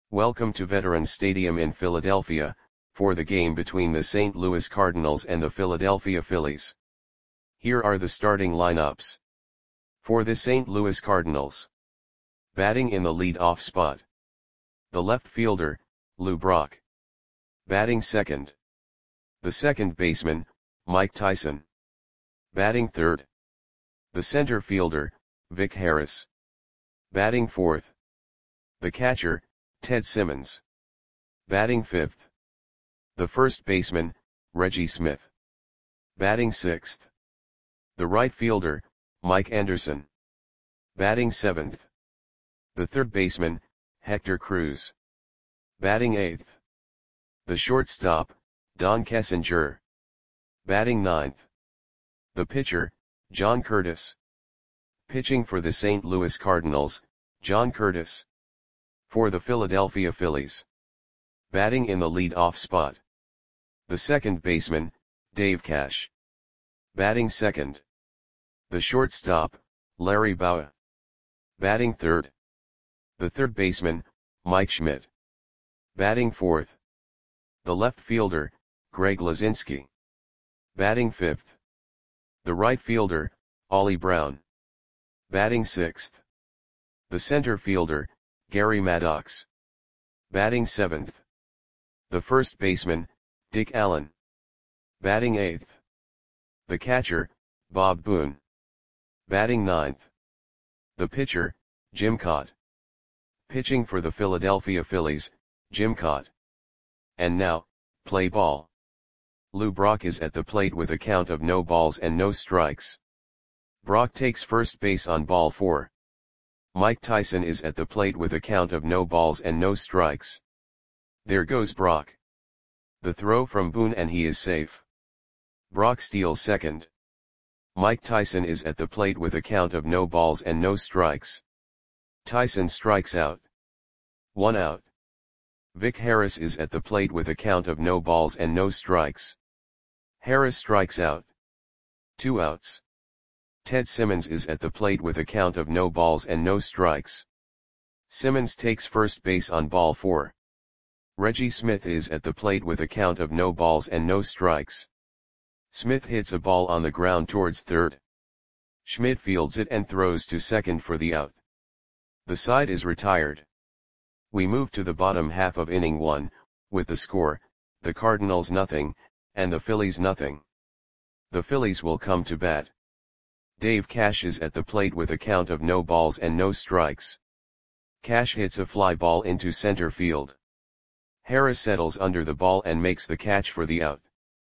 Welcome to Veterans Stadium in Philadelphia, for the game between the St. Louis Cardinals and the Philadelphia Phillies. Here are the starting lineups. For the St. Louis Cardinals. Batting in the lead-off spot. The left fielder, Lou Brock. Batting second. The second baseman, Mike Tyson. Batting third. The center fielder, Vic Harris. Batting fourth. The catcher, Ted Simmons. Batting fifth. The first baseman, Reggie Smith. Batting sixth. The right fielder, Mike Anderson. Batting seventh. The third baseman, Hector Cruz. Batting eighth. The shortstop, Don Kessinger. Batting ninth. The pitcher, John Curtis. Pitching for the St. Louis Cardinals, John Curtis. For the Philadelphia Phillies. Batting in the lead-off spot. The second baseman, Dave Cash. Batting second. The shortstop, Larry Bowa. Batting third. The third baseman, Mike Schmidt. Batting fourth. The left fielder, Greg Luzinski. Batting fifth. The right fielder, Ollie Brown. Batting sixth. The center fielder, Gary Maddox. Batting seventh. The first baseman, Dick Allen. Batting eighth. The catcher, Bob Boone. Batting ninth. The pitcher, Jim Kaat. Pitching for the Philadelphia Phillies, Jim Kaat. And now, play ball. Lou Brock is at the plate with a count of no balls and no strikes. Brock takes first base on ball 4. Mike Tyson is at the plate with a count of no balls and no strikes. There goes Brock. The throw from Boone and he is safe. Brock steals second. Mike Tyson is at the plate with a count of no balls and no strikes. Tyson strikes out. 1 out. Vic Harris is at the plate with a count of no balls and no strikes. Harris strikes out. 2 outs. Ted Simmons is at the plate with a count of no balls and no strikes. Simmons takes first base on ball 4. Reggie Smith is at the plate with a count of no balls and no strikes. Smith hits a ball on the ground towards third. Schmidt fields it and throws to second for the out. The side is retired. We move to the bottom half of inning 1, with the score, the Cardinals nothing, and the Phillies nothing. The Phillies will come to bat. Dave Cash is at the plate with a count of no balls and no strikes. Cash hits a fly ball into center field. Harris settles under the ball and makes the catch for the out.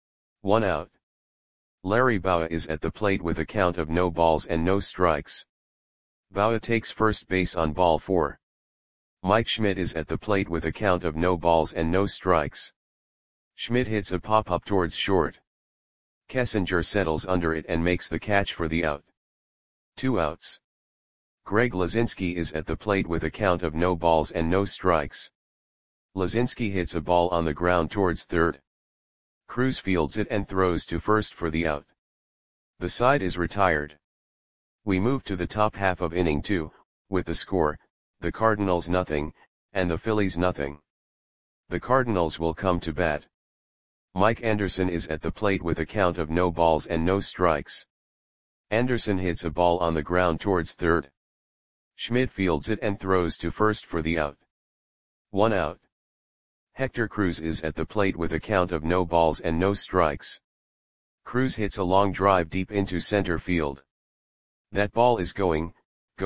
1 out. Larry Bowa is at the plate with a count of no balls and no strikes. Bowa takes first base on ball 4. Mike Schmidt is at the plate with a count of no balls and no strikes. Schmidt hits a pop-up towards short. Kessinger settles under it and makes the catch for the out. 2 outs. Greg Luzinski is at the plate with a count of no balls and no strikes. Luzinski hits a ball on the ground towards third. Cruz fields it and throws to first for the out. The side is retired. We move to the top half of inning 2, with the score, the Cardinals nothing, and the Phillies nothing. The Cardinals will come to bat. Mike Anderson is at the plate with a count of no balls and no strikes. Anderson hits a ball on the ground towards third. Schmidt fields it and throws to first for the out. 1 out. Hector Cruz is at the plate with a count of no balls and no strikes. Cruz hits a long drive deep into center field. That ball is gone.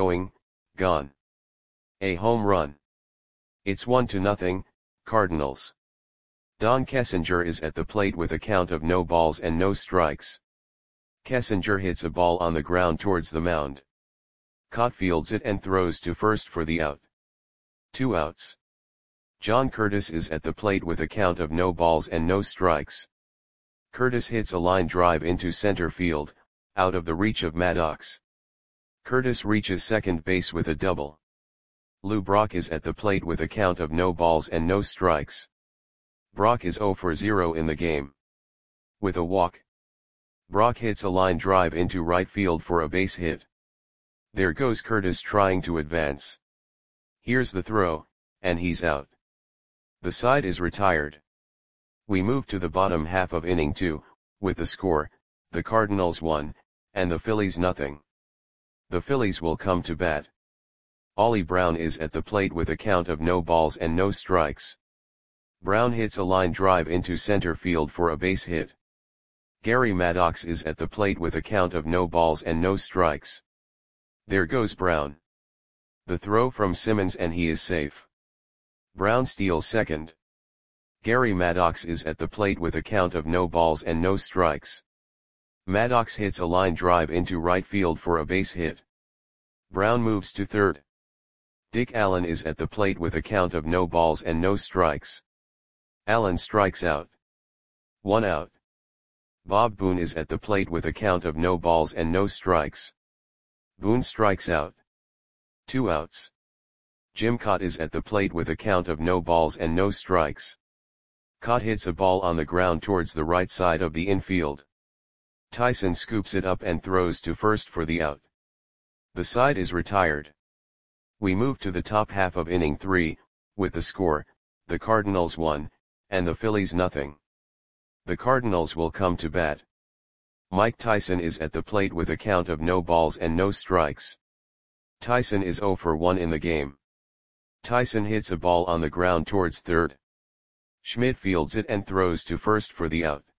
A home run. It's 1-0, Cardinals. Don Kessinger is at the plate with a count of no balls and no strikes. Kessinger hits a ball on the ground towards the mound. Kaat fields it and throws to first for the out. 2 outs. John Curtis is at the plate with a count of no balls and no strikes. Curtis hits a line drive into center field, out of the reach of Maddox. Curtis reaches second base with a double. Lou Brock is at the plate with a count of no balls and no strikes. Brock is 0 for 0 in the game. With a walk. Brock hits a line drive into right field for a base hit. There goes Curtis trying to advance. Here's the throw, and he's out. The side is retired. We move to the bottom half of inning 2, with the score, the Cardinals 1, and the Phillies nothing. The Phillies will come to bat. Ollie Brown is at the plate with a count of no balls and no strikes. Brown hits a line drive into center field for a base hit. Gary Maddox is at the plate with a count of no balls and no strikes. There goes Brown. The throw from Simmons and he is safe. Brown steals second. Gary Maddox is at the plate with a count of no balls and no strikes. Maddox hits a line drive into right field for a base hit. Brown moves to third. Dick Allen is at the plate with a count of no balls and no strikes. Allen strikes out. 1 out. Bob Boone is at the plate with a count of no balls and no strikes. Boone strikes out. 2 outs. Jim Kaat is at the plate with a count of no balls and no strikes. Kaat hits a ball on the ground towards the right side of the infield. Tyson scoops it up and throws to first for the out. The side is retired. We move to the top half of inning 3, with the score, the Cardinals 1, and the Phillies nothing. The Cardinals will come to bat. Mike Tyson is at the plate with a count of no balls and no strikes. Tyson is 0 for 1 in the game. Tyson hits a ball on the ground towards third. Schmidt fields it and throws to first for the out.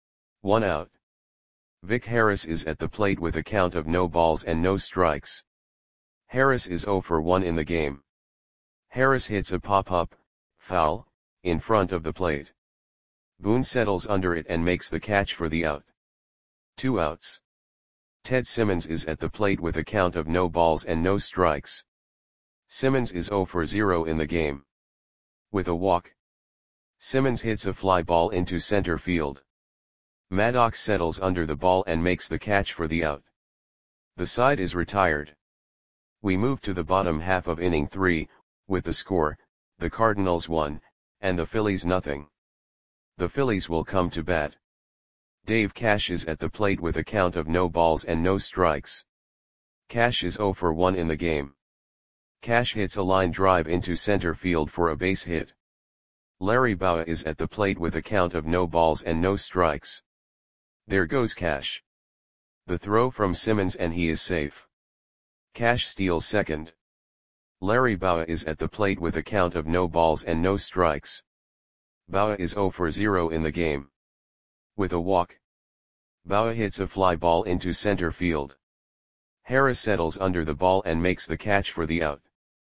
1 out. Vic Harris is at the plate with a count of no balls and no strikes. Harris is 0 for 1 in the game. Harris hits a pop-up, foul, in front of the plate. Boone settles under it and makes the catch for the out. 2 outs. Ted Simmons is at the plate with a count of no balls and no strikes. Simmons is 0 for 0 in the game. With a walk, Simmons hits a fly ball into center field. Maddox settles under the ball and makes the catch for the out. The side is retired. We move to the bottom half of inning 3, with the score, the Cardinals 1, and the Phillies nothing. The Phillies will come to bat. Dave Cash is at the plate with a count of no balls and no strikes. Cash is 0 for 1 in the game. Cash hits a line drive into center field for a base hit. Larry Bowa is at the plate with a count of no balls and no strikes. There goes Cash. The throw from Simmons and he is safe. Cash steals second. Larry Bowa is at the plate with a count of no balls and no strikes. Bowa is 0 for 0 in the game. With a walk, Bowa hits a fly ball into center field. Harris settles under the ball and makes the catch for the out.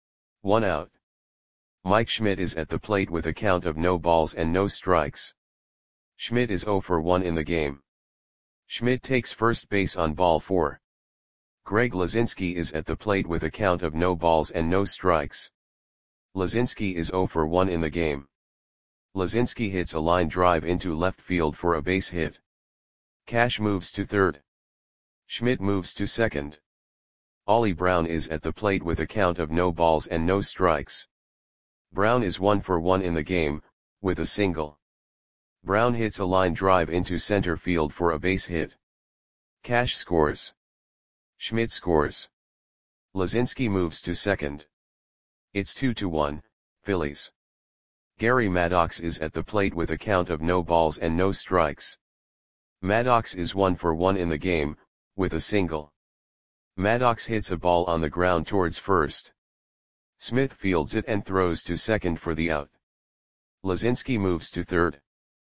1 out. Mike Schmidt is at the plate with a count of no balls and no strikes. Schmidt is 0 for 1 in the game. Schmidt takes first base on ball 4. Greg Lazinski is at the plate with a count of no balls and no strikes. Lazinski is 0 for 1 in the game. Lazinski hits a line drive into left field for a base hit. Cash moves to third. Schmidt moves to second. Ollie Brown is at the plate with a count of no balls and no strikes. Brown is 1 for 1 in the game, with a single. Brown hits a line drive into center field for a base hit. Cash scores. Schmidt scores. Lazinski moves to second. It's 2-1, Phillies. Gary Maddox is at the plate with a count of no balls and no strikes. Maddox is 1 for 1 in the game, with a single. Maddox hits a ball on the ground towards first. Smith fields it and throws to second for the out. Lazinski moves to third.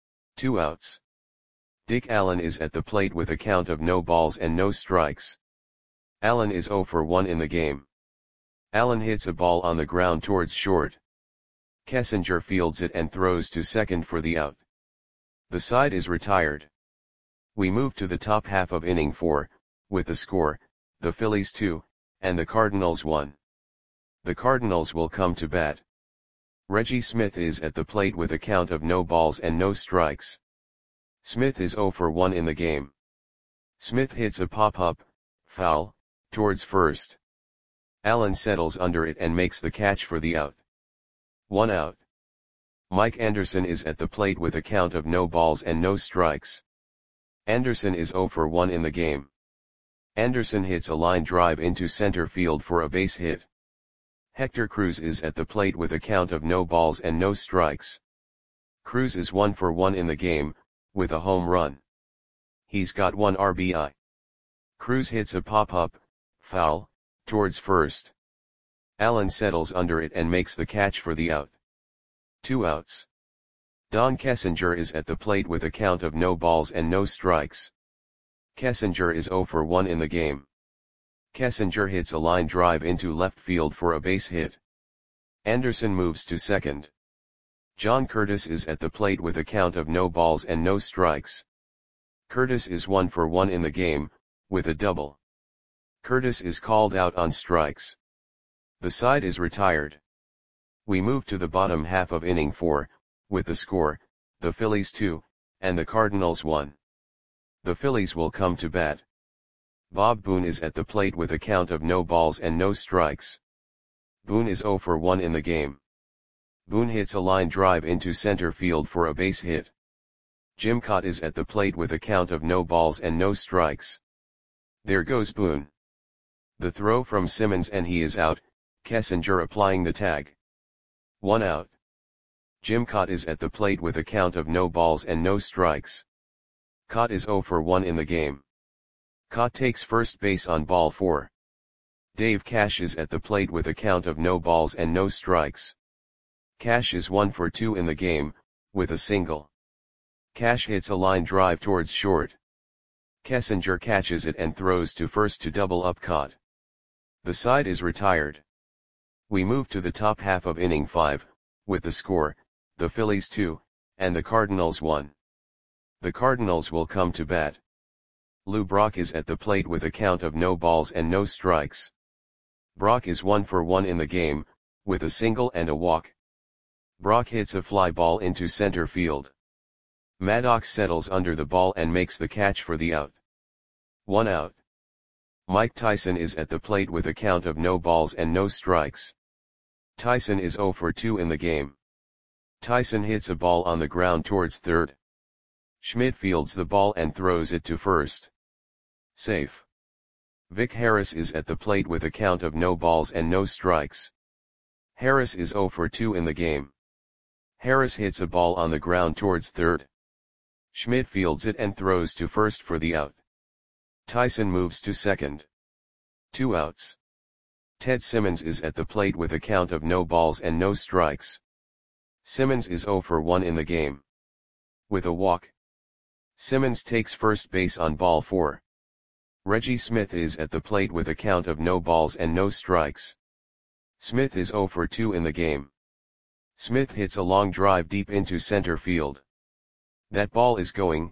2 outs. Dick Allen is at the plate with a count of no balls and no strikes. Allen is 0 for 1 in the game. Allen hits a ball on the ground towards short. Kessinger fields it and throws to second for the out. The side is retired. We move to the top half of inning 4, with the score, the Phillies 2, and the Cardinals 1. The Cardinals will come to bat. Reggie Smith is at the plate with a count of no balls and no strikes. Smith is 0 for 1 in the game. Smith hits a pop-up, foul, towards first. Allen settles under it and makes the catch for the out. 1 out. Mike Anderson is at the plate with a count of no balls and no strikes. Anderson is 0 for 1 in the game. Anderson hits a line drive into center field for a base hit. Hector Cruz is at the plate with a count of no balls and no strikes. Cruz is 1 for 1 in the game, with a home run. He's got 1 RBI. Cruz hits a pop-up, foul, towards first. Allen settles under it and makes the catch for the out. 2 outs. Don Kessinger is at the plate with a count of no balls and no strikes. Kessinger is 0 for 1 in the game. Kessinger hits a line drive into left field for a base hit. Anderson moves to second. John Curtis is at the plate with a count of no balls and no strikes. Curtis is 1 for 1 in the game, with a double. Curtis is called out on strikes. The side is retired. We move to the bottom half of inning 4, with the score, the Phillies 2, and the Cardinals 1. The Phillies will come to bat. Bob Boone is at the plate with a count of no balls and no strikes. Boone is 0 for 1 in the game. Boone hits a line drive into center field for a base hit. Jim Kaat is at the plate with a count of no balls and no strikes. There goes Boone. The throw from Simmons and he is out, Kessinger applying the tag. 1 out. Jim Kaat is at the plate with a count of no balls and no strikes. Kaat is 0 for 1 in the game. Kaat takes first base on ball 4. Dave Cash is at the plate with a count of no balls and no strikes. Cash is 1 for 2 in the game, with a single. Cash hits a line drive towards short. Kessinger catches it and throws to first to double up Kaat. The side is retired. We move to the top half of inning 5, with the score, the Phillies 2, and the Cardinals 1. The Cardinals will come to bat. Lou Brock is at the plate with a count of no balls and no strikes. Brock is 1 for 1 in the game, with a single and a walk. Brock hits a fly ball into center field. Maddox settles under the ball and makes the catch for the out. 1 out. Mike Tyson is at the plate with a count of no balls and no strikes. Tyson is 0 for 2 in the game. Tyson hits a ball on the ground towards third. Schmidt fields the ball and throws it to first. Safe. Vic Harris is at the plate with a count of no balls and no strikes. Harris is 0 for 2 in the game. Harris hits a ball on the ground towards third. Schmidt fields it and throws to first for the out. Tyson moves to second. 2 outs. Ted Simmons is at the plate with a count of no balls and no strikes. Simmons is 0 for 1 in the game. With a walk. Simmons takes first base on ball 4. Reggie Smith is at the plate with a count of no balls and no strikes. Smith is 0 for 2 in the game. Smith hits a long drive deep into center field. That ball is gone.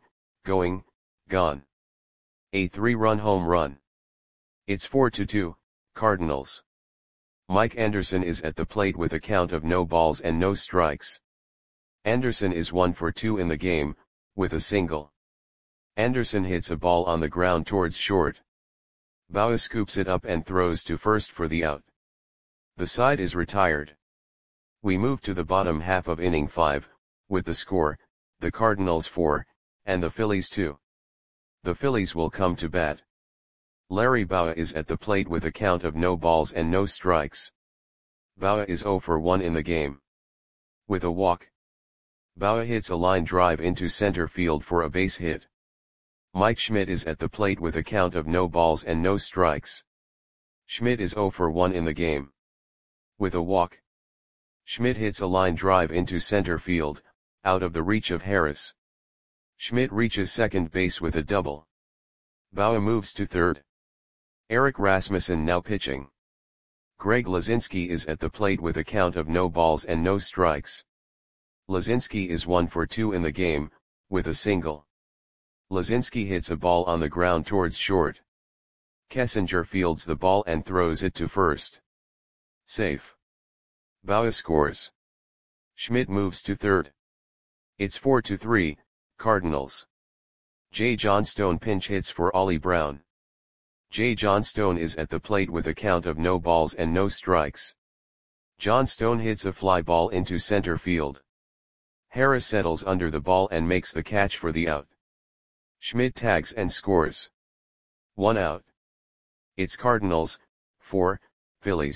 A 3-run home run. It's 4-2, Cardinals. Mike Anderson is at the plate with a count of no balls and no strikes. Anderson is 1 for 2 in the game, with a single. Anderson hits a ball on the ground towards short. Bauer scoops it up and throws to first for the out. The side is retired. We move to the bottom half of inning 5, with the score, the Cardinals 4, and the Phillies 2. The Phillies will come to bat. Larry Bauer is at the plate with a count of no balls and no strikes. Bauer is 0 for 1 in the game. With a walk. Bauer hits a line drive into center field for a base hit. Mike Schmidt is at the plate with a count of no balls and no strikes. Schmidt is 0 for 1 in the game. With a walk. Schmidt hits a line drive into center field, out of the reach of Harris. Schmidt reaches second base with a double. Bauer moves to third. Eric Rasmussen now pitching. Greg Lazinski is at the plate with a count of no balls and no strikes. Lazinski is 1 for 2 in the game, with a single. Lazinski hits a ball on the ground towards short. Kessinger fields the ball and throws it to first. Safe. Bauer scores. Schmidt moves to third. It's 4-3, Cardinals. Jay Johnstone pinch hits for Ollie Brown. Jay Johnstone is at the plate with a count of no balls and no strikes. Johnstone hits a fly ball into center field. Harris settles under the ball and makes the catch for the out. Schmidt tags and scores. 1 out. It's Cardinals, 4, Phillies,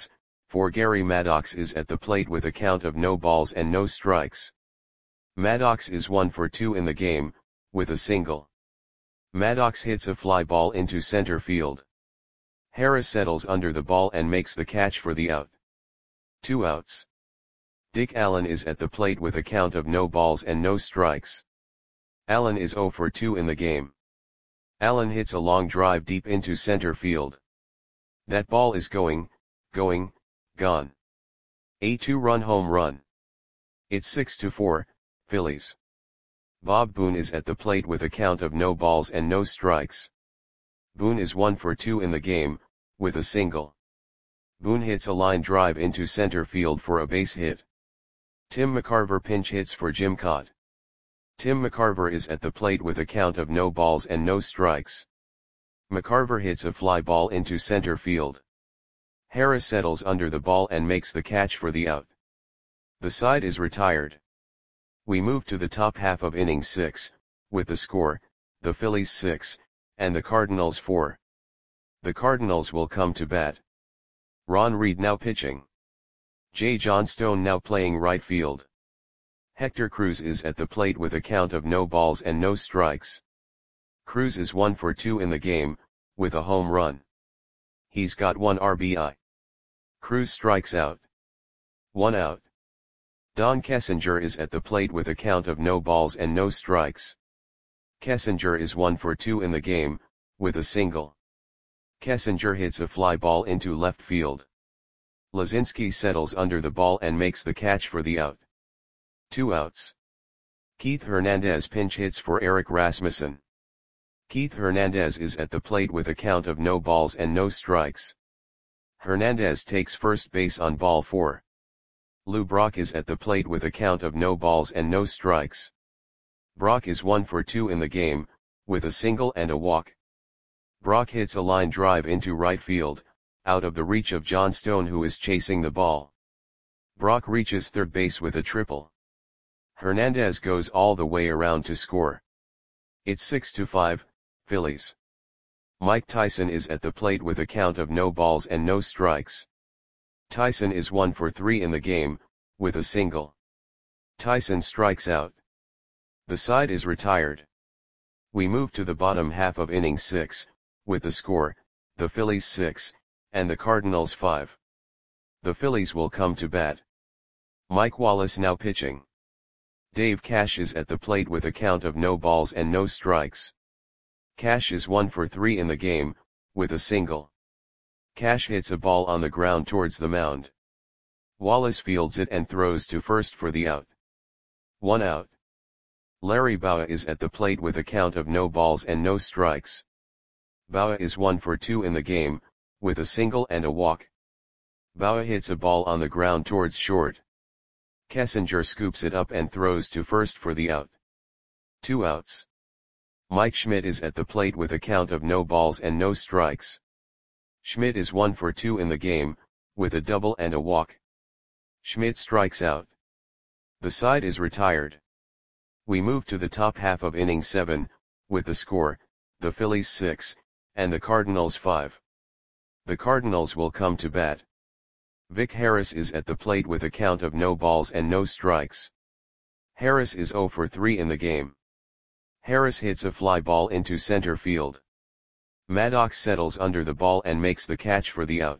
for Gary Maddox is at the plate with a count of no balls and no strikes. Maddox is 1 for 2 in the game, with a single. Maddox hits a fly ball into center field. Harris settles under the ball and makes the catch for the out. 2 outs. Dick Allen is at the plate with a count of no balls and no strikes. Allen is 0 for 2 in the game. Allen hits a long drive deep into center field. That ball is going, gone. A 2-run home run. It's 6-4, Phillies. Bob Boone is at the plate with a count of no balls and no strikes. Boone is 1 for 2 in the game, with a single. Boone hits a line drive into center field for a base hit. Tim McCarver pinch hits for Jim Kaat. Tim McCarver is at the plate with a count of no balls and no strikes. McCarver hits a fly ball into center field. Harris settles under the ball and makes the catch for the out. The side is retired. We move to the top half of inning 6, with the score, the Phillies 6, and the Cardinals 4. The Cardinals will come to bat. Ron Reed now pitching. Jay Johnstone now playing right field. Hector Cruz is at the plate with a count of no balls and no strikes. Cruz is 1 for 2 in the game, with a home run. He's got 1 RBI. Cruz strikes out. 1 out. Don Kessinger is at the plate with a count of no balls and no strikes. Kessinger is 1 for 2 in the game, with a single. Kessinger hits a fly ball into left field. Lazinski settles under the ball and makes the catch for the out. 2 outs. Keith Hernandez pinch hits for Eric Rasmussen. Keith Hernandez is at the plate with a count of no balls and no strikes. Hernandez takes first base on ball 4. Lou Brock is at the plate with a count of no balls and no strikes. Brock is 1 for 2 in the game, with a single and a walk. Brock hits a line drive into right field, out of the reach of Johnstone who is chasing the ball. Brock reaches third base with a triple. Hernandez goes all the way around to score. It's 6-5, Phillies. Mike Tyson is at the plate with a count of no balls and no strikes. Tyson is 1 for 3 in the game, with a single. Tyson strikes out. The side is retired. We move to the bottom half of inning 6, with the score, the Phillies 6, and the Cardinals 5. The Phillies will come to bat. Mike Wallace now pitching. Dave Cash is at the plate with a count of no balls and no strikes. Cash is 1 for 3 in the game, with a single. Cash hits a ball on the ground towards the mound. Wallace fields it and throws to first for the out. 1 out. Larry Bowa is at the plate with a count of no balls and no strikes. Bowa is 1 for 2 in the game, with a single and a walk. Bowa hits a ball on the ground towards short. Kessinger scoops it up and throws to first for the out. 2 outs. Mike Schmidt is at the plate with a count of no balls and no strikes. Schmidt is 1 for 2 in the game, with a double and a walk. Schmidt strikes out. The side is retired. We move to the top half of inning 7, with the score, the Phillies 6, and the Cardinals 5. The Cardinals will come to bat. Vic Harris is at the plate with a count of no balls and no strikes. Harris is 0 for 3 in the game. Harris hits a fly ball into center field. Maddox settles under the ball and makes the catch for the out.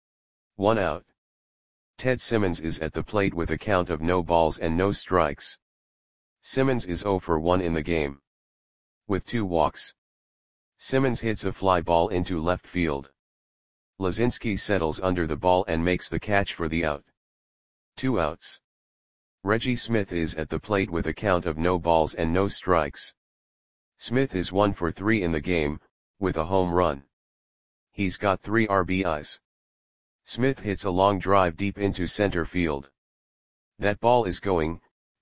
1 out. Ted Simmons is at the plate with a count of no balls and no strikes. Simmons is 0 for 1 in the game. With 2 walks. Simmons hits a fly ball into left field. Lazinski settles under the ball and makes the catch for the out. 2 outs. Reggie Smith is at the plate with a count of no balls and no strikes. Smith is 1 for 3 in the game, with a home run. He's got 3 RBIs. Smith hits a long drive deep into center field. That ball is going,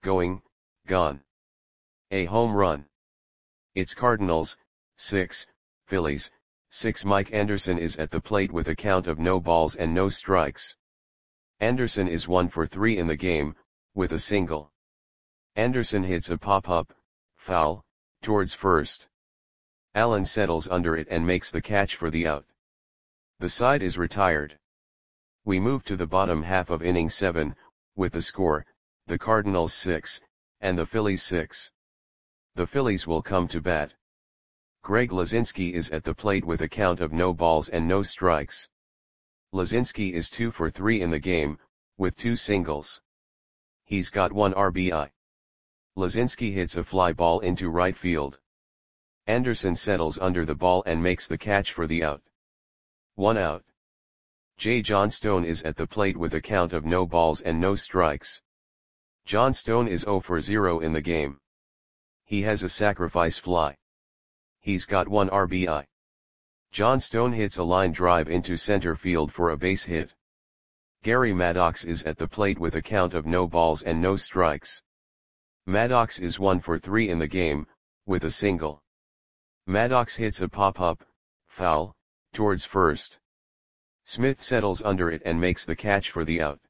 gone. A home run. It's Cardinals 6, Phillies 6. Mike Anderson is at the plate with a count of no balls and no strikes. Anderson is 1 for 3 in the game, with a single. Anderson hits a pop-up, foul, towards first. Allen settles under it and makes the catch for the out. The side is retired. We move to the bottom half of inning 7, with the score, the Cardinals 6, and the Phillies 6. The Phillies will come to bat. Greg Luzinski is at the plate with a count of no balls and no strikes. Luzinski is 2 for 3 in the game, with 2 singles. He's got 1 RBI. Luzinski hits a fly ball into right field. Anderson settles under the ball and makes the catch for the out. 1 out. Jay Johnstone is at the plate with a count of no balls and no strikes. Johnstone is 0 for 0 in the game. He has a sacrifice fly. He's got 1 RBI. Johnstone hits a line drive into center field for a base hit. Gary Maddox is at the plate with a count of no balls and no strikes. Maddox is 1 for 3 in the game, with a single. Maddox hits a pop-up, foul, towards first. Smith settles under it and makes the catch for the out.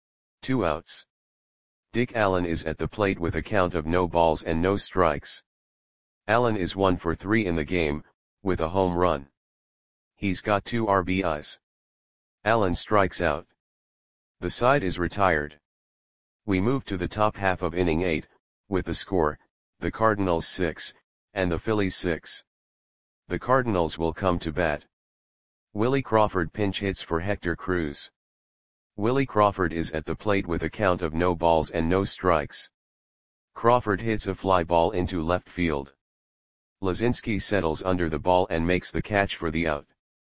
2 outs. Dick Allen is at the plate with a count of no balls and no strikes. Allen is 1 for 3 in the game, with a home run. He's got 2 RBIs. Allen strikes out. The side is retired. We move to the top half of inning 8, with the score, the Cardinals 6, and the Phillies 6. The Cardinals will come to bat. Willie Crawford pinch hits for Hector Cruz. Willie Crawford is at the plate with a count of no balls and no strikes. Crawford hits a fly ball into left field. Luzinski settles under the ball and makes the catch for the out.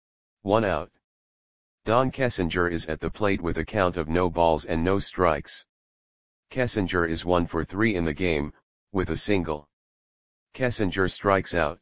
1 out. Don Kessinger is at the plate with a count of no balls and no strikes. Kessinger is 1 for 3 in the game, with a single. Kessinger strikes out.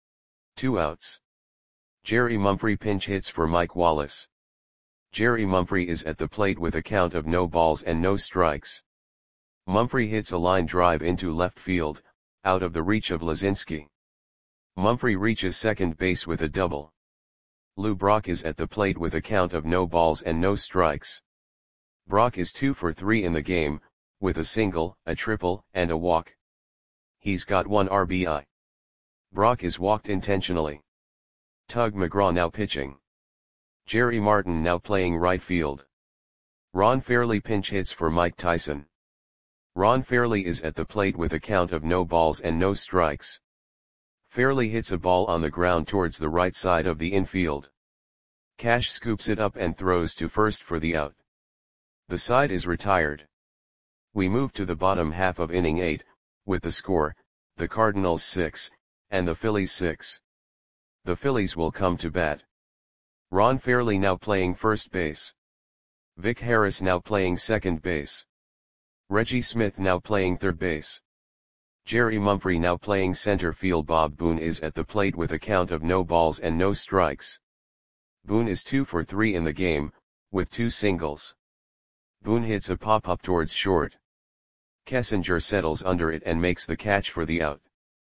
2 outs. Jerry Mumphrey pinch hits for Mike Wallace. Jerry Mumphrey is at the plate with a count of no balls and no strikes. Mumphrey hits a line drive into left field, out of the reach of Luzinski. Mumphrey reaches second base with a double. Lou Brock is at the plate with a count of no balls and no strikes. Brock is 2 for 3 in the game, with a single, a triple, and a walk. He's got 1 RBI. Brock is walked intentionally. Tug McGraw now pitching. Jerry Martin now playing right field. Ron Fairly pinch hits for Mike Tyson. Ron Fairly is at the plate with a count of no balls and no strikes. Fairly hits a ball on the ground towards the right side of the infield. Cash scoops it up and throws to first for the out. The side is retired. We move to the bottom half of inning 8, with the score, the Cardinals 6, and the Phillies 6. The Phillies will come to bat. Ron Fairly now playing first base. Vic Harris now playing second base. Reggie Smith now playing third base. Jerry Mumphrey now playing center field. Bob Boone is at the plate with a count of no balls and no strikes. Boone is 2 for 3 in the game, with 2 singles. Boone hits a pop-up towards short. Kessinger settles under it and makes the catch for the out.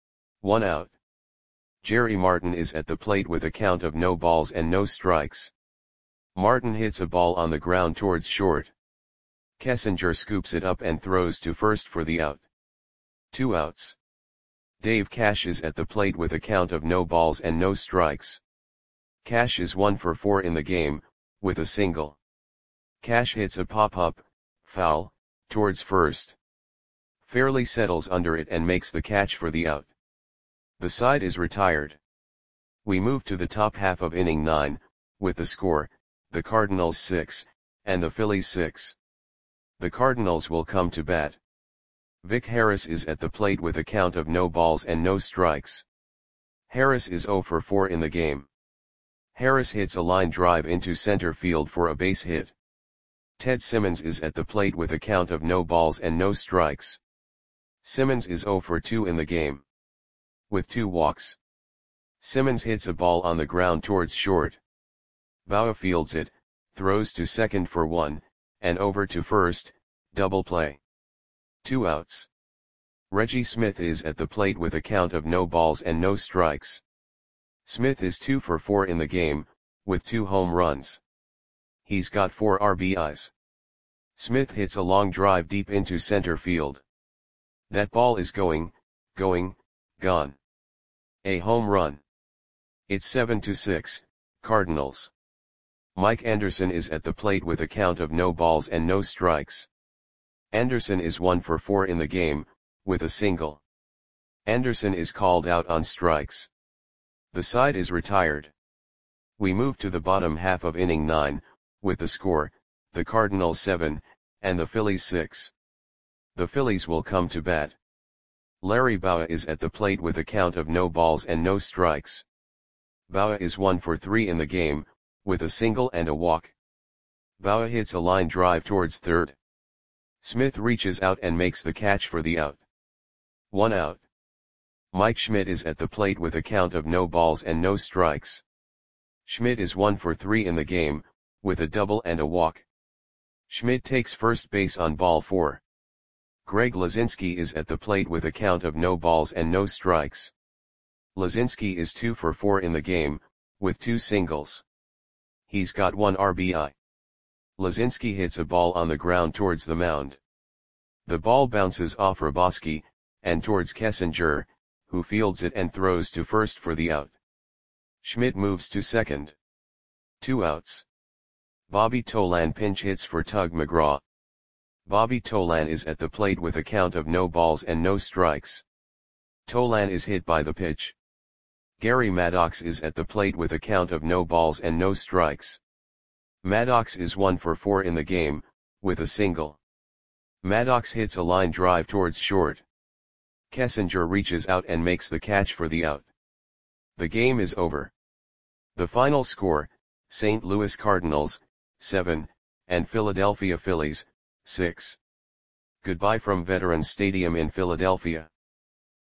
1 out. Jerry Martin is at the plate with a count of no balls and no strikes. Martin hits a ball on the ground towards short. Kessinger scoops it up and throws to first for the out. 2 outs. Dave Cash is at the plate with a count of no balls and no strikes. Cash is 1 for 4 in the game, with a single. Cash hits a pop-up, foul, towards first. Fairly settles under it and makes the catch for the out. The side is retired. We move to the top half of inning 9, with the score, the Cardinals 6, and the Phillies 6. The Cardinals will come to bat. Vic Harris is at the plate with a count of no balls and no strikes. Harris is 0 for 4 in the game. Harris hits a line drive into center field for a base hit. Ted Simmons is at the plate with a count of no balls and no strikes. Simmons is 0 for 2 in the game, with 2 walks. Simmons hits a ball on the ground towards short. Bauer fields it, throws to second for 1, and over to first, double play. 2 outs. Reggie Smith is at the plate with a count of no balls and no strikes. Smith is 2 for 4 in the game, with 2 home runs. He's got 4 RBIs. Smith hits a long drive deep into center field. That ball is going, gone. A home run. It's 7-6, Cardinals. Mike Anderson is at the plate with a count of no balls and no strikes. Anderson is 1 for 4 in the game, with a single. Anderson is called out on strikes. The side is retired. We move to the bottom half of inning 9, with the score, the Cardinals 7, and the Phillies 6. The Phillies will come to bat. Larry Bowa is at the plate with a count of no balls and no strikes. Bowa is 1 for 3 in the game, with a single and a walk. Bowa hits a line drive towards third. Smith reaches out and makes the catch for the out. 1 out. Mike Schmidt is at the plate with a count of no balls and no strikes. Schmidt is 1 for 3 in the game, with a double and a walk. Schmidt takes first base on ball 4. Greg Lazinski is at the plate with a count of no balls and no strikes. Lazinski is 2 for 4 in the game, with 2 singles. He's got 1 RBI. Lazinski hits a ball on the ground towards the mound. The ball bounces off Raboski, and towards Kessinger, who fields it and throws to first for the out. Schmidt moves to second. 2 outs. Bobby Tolan pinch hits for Tug McGraw. Bobby Tolan is at the plate with a count of no balls and no strikes. Tolan is hit by the pitch. Gary Maddox is at the plate with a count of no balls and no strikes. Maddox is 1 for 4 in the game, with a single. Maddox hits a line drive towards short. Kessinger reaches out and makes the catch for the out. The game is over. The final score, St. Louis Cardinals, 7, and Philadelphia Phillies, 6. Goodbye from Veterans Stadium in Philadelphia.